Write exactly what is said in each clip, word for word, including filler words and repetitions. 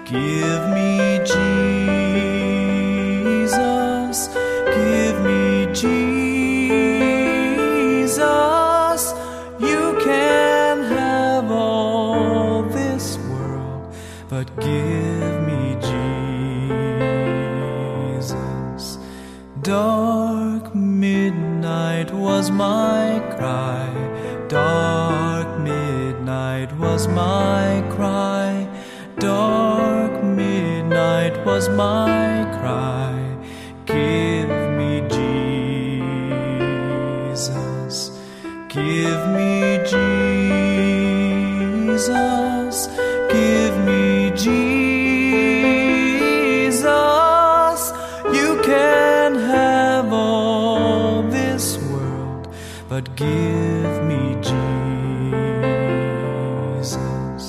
Give me Jesus, give me Jesus. You can have all this world, but give me Jesus. Dark midnight was my cry, dark midnight was my cry, dark midnight was my cry. Give me Jesus, give me Jesus, give me Jesus. You can have all this world, but give me Jesus.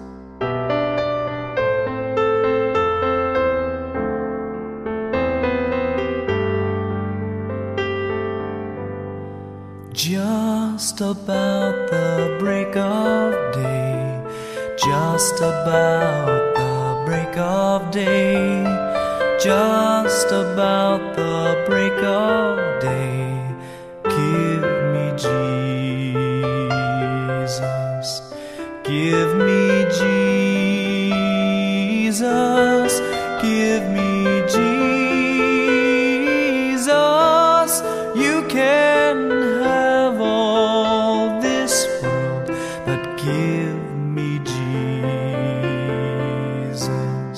Just about the break of day, just about the break of day, just about the break of day. Give me Jesus, give me Jesus, give me Jesus. You can have all this world, but give me Jesus.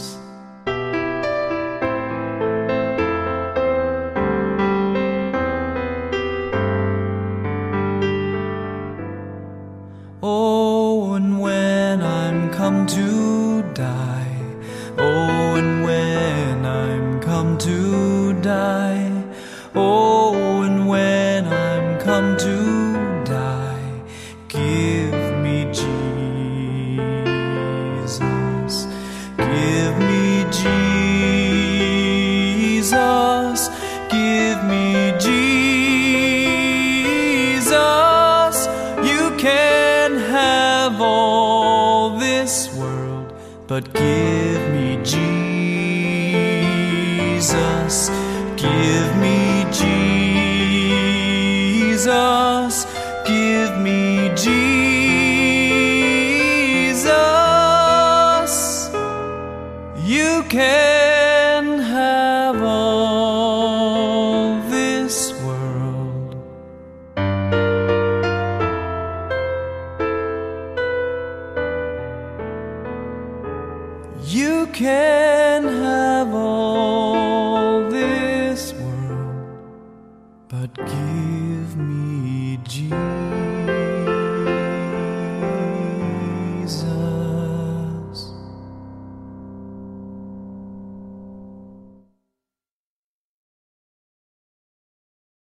Oh, and when I'm come to die, oh, and when I'm come to die, oh, and when I'm come to die, give me Jesus, give me Jesus, give me Jesus. You can have all this world, but give me Jesus, give me Jesus, give me Jesus. You can have all this world. You can have all this world, but give me Jesus.